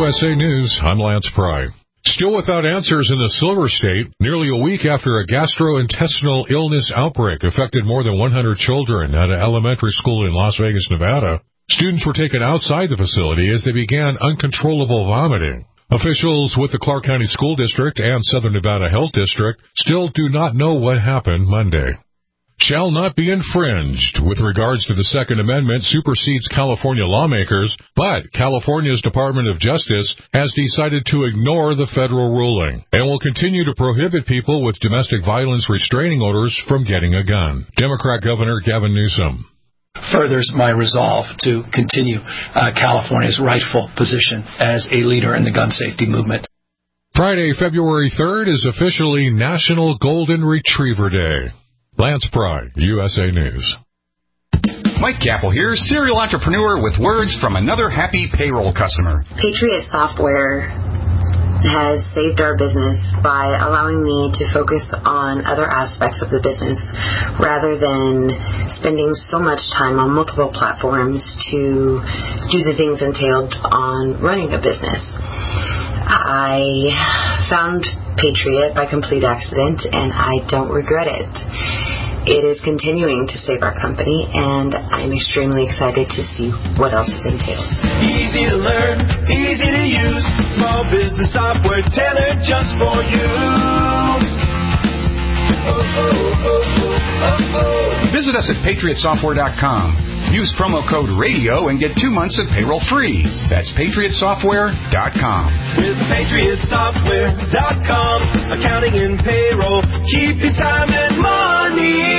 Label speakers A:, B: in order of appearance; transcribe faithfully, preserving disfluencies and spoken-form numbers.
A: U S A News, I'm Lance Pry. Still without answers in the Silver State, nearly a week after a gastrointestinal illness outbreak affected more than one hundred children at an elementary school in Las Vegas, Nevada, students were taken outside the facility as they began uncontrollable vomiting. Officials with the Clark County School District and Southern Nevada Health District still do not know what happened Monday. Shall not be infringed with regards to the Second Amendment supersedes California lawmakers, but California's Department of Justice has decided to ignore the federal ruling and will continue to prohibit people with domestic violence restraining orders from getting a gun. Democrat Governor Gavin Newsom
B: furthers my resolve to continue uh, California's rightful position as a leader in the gun safety movement.
A: Friday, February third is officially National Golden Retriever Day. Lance Pry, U S A News.
C: Mike Capel here, serial entrepreneur with words from another happy payroll customer.
D: Patriot Software has saved our business by allowing me to focus on other aspects of the business rather than spending so much time on multiple platforms to do the things entailed on running a business. I found Patriot by complete accident, and I don't regret it. It is continuing to save our company, and I'm extremely excited to see what else it entails.
E: Easy to learn, easy to use, small business software tailored just for you. Oh, oh, oh, oh, oh, oh.
C: Visit us at patriot software dot com. Use promo code RADIO and get two months of payroll free. That's patriot software dot com.
E: With patriot software dot com, accounting and payroll, keep your time and money.